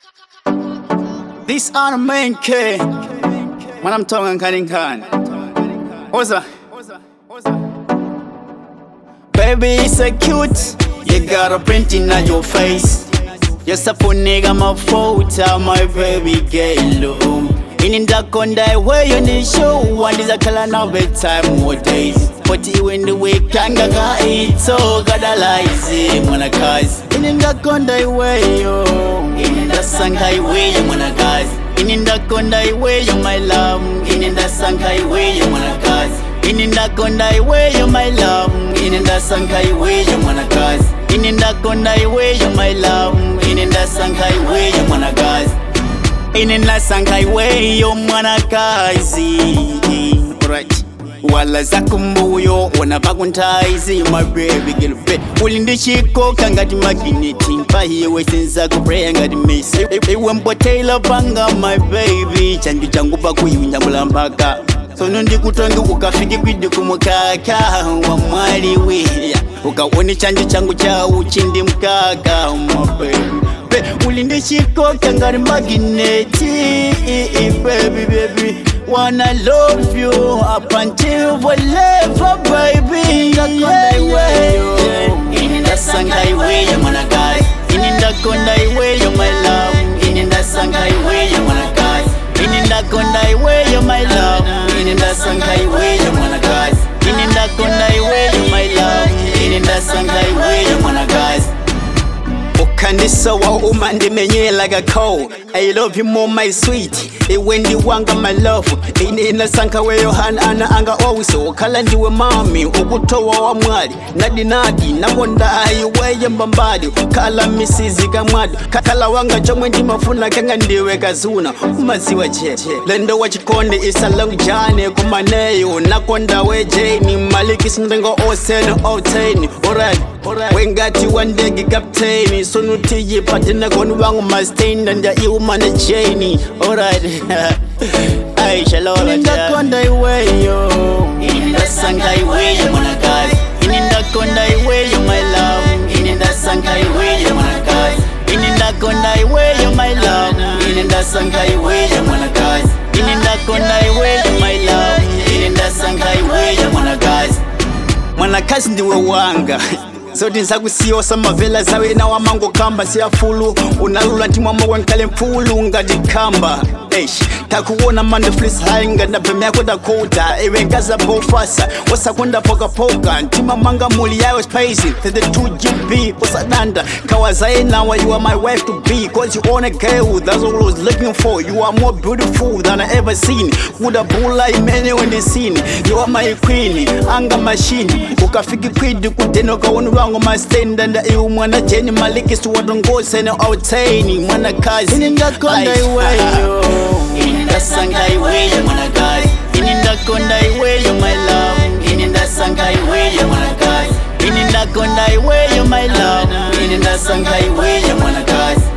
This on the main K. When I'm talking Khan. What's up? Baby, it's so cute. You got a printing on your face. You're a nigga, my photo, my baby girl. In the conda where you need show. One is a color now bedtime more days. But you in the week, can't get it. So gotta lie, when I cause. In the conda way, yo. In the sun highway, you wanna cause. In the conda way, you my love. In the sun highway, you wanna cause. In the conda way, you my love. In the sun highway, you wanna cause. In the conda way, you my love. In the sun highway, you wanna cause. In the sun highway, you wanna cause. Right. Wala zako mbuyo wanapakuntaizi my baby girl bet ulinde chiko kangati magneti mpahiye wesenza kupreya ngati mesi ewe mpotela panga my baby changu changu pakuyunyamula mpaka sono ndikutongi ukafiki kwidi kumukaka wa mwali wea ukaone changu changu cha uchindi mkaka my baby ulinde chiko kangati magneti baby wanna love you up until forever, baby. In the sun highway, you wanna guys. In the conda highway, you my love. In the sun highway, you wanna guys. In the conda highway, you my love. In the sun highway, you wanna guys. In the conda highway, you my love. In the sun highway, you wanna guys. Ukandisa wa umandi menye like a cow. I love you more, my sweet. Wendi wanga my love. Ina sanka we yohana ana anga owiso. Okala ndiwe mami, ukutowa wa mwali. Nadi namonda ayiweye mbambadi. Kala misizi kamwadi. Kakala wanga chomwe ndi mafuna kanga ndiwe kazuna. Umaziwa cheche. Lendo wachikonde isa long jane kumaneyo. Nakonda we jane. Maliki sindengo oseno obtain. Alright. Wengati wandegi captain. Sonuti patina konu wangu mastain. Nanda iumana chaini. Alright. Aisha Lola in the conda way yo. In the sun highway you wanna cause. In the conda way you my love. In the sun highway you wanna cause. In the conda way you my love. In the sun highway you wanna cause. In the conda way you my love. In the sun highway you wanna cause. Mwana kazi ndiwe wanga. Zoti nsakusiyo samavela zawe na wamango kamba siya fulu. Unalula ntimwa mwa nkale mfulu ngati kamba. Takuona mande flis hainga na pemea kuda kuda. Ewe ngaza bofasa wasa kunda poka poka. Ntima manga muli yawe spicy 32GB wasa danda. Kawazae now you are my wife to be. Cause you own a girl, that's all I was looking for. You are more beautiful than I ever seen. Kuda bula imene when they seen. You are my queen, anga machine. Ukafiki kwidi kuteno kaonu wangu my stand. And you mwana jeni maliki suwado ngose na outani. Mwana kazi in the conda way yo. In the sun highway you wanna guys. In the conda highway you my love. In the sun highway you wanna guys. In the conda highway you my love. In the sun highway you wanna guys.